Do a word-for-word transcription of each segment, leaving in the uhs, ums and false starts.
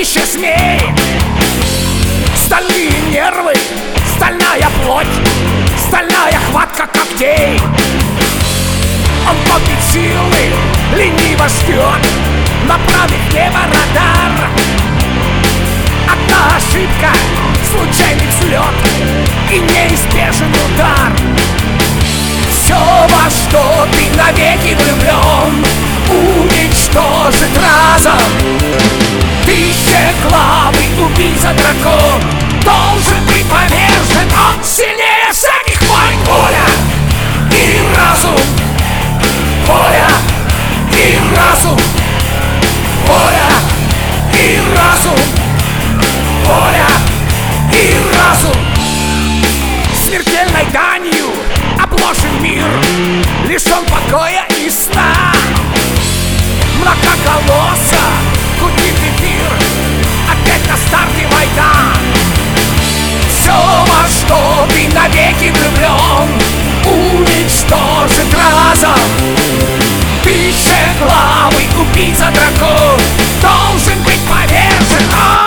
чудище змей. Стальные нервы, стальная плоть, стальная хватка когтей. Он копит силы, лениво ждет, направив влево радар. Одна ошибка, случайный взлет и неизбежен удар. Все, во что ты навеки влюблен, уничтожит разом. Тысячеглавый убийца-дракон должен быть повержен. Он сильнее всяких войн. Воля и разум, воля и разум, воля и разум, воля и разум. Смертельной данью обложен мир, лишен покоя и сна. Многоголосо гудит эфир, опять на старте война. Все, во что ты навеки влюблен, уничтожит разом. Тысячеглавый убийца-дракон должен быть повержен.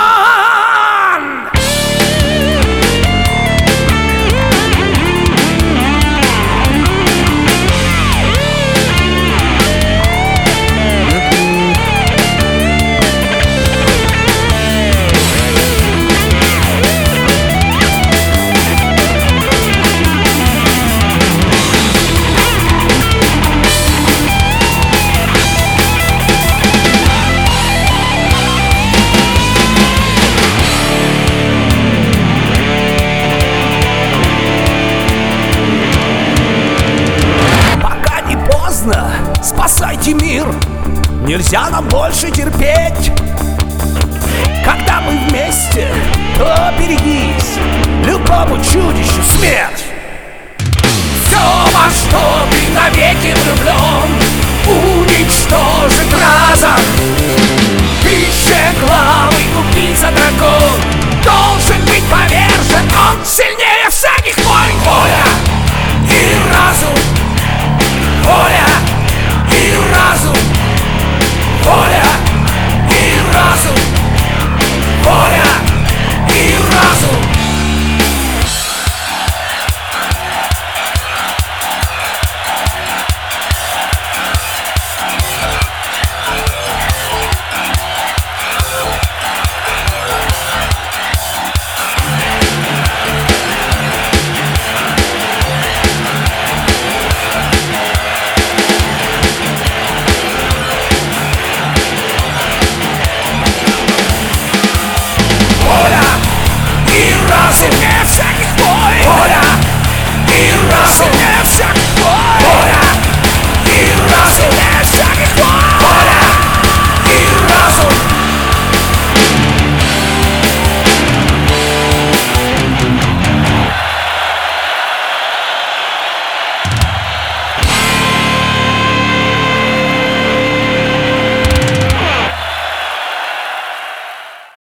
Спасайте мир, нельзя нам больше терпеть. Когда мы вместе, то берегись, любому чудищу смерть. Все, во что ты навеки влюблен, уничтожит разом.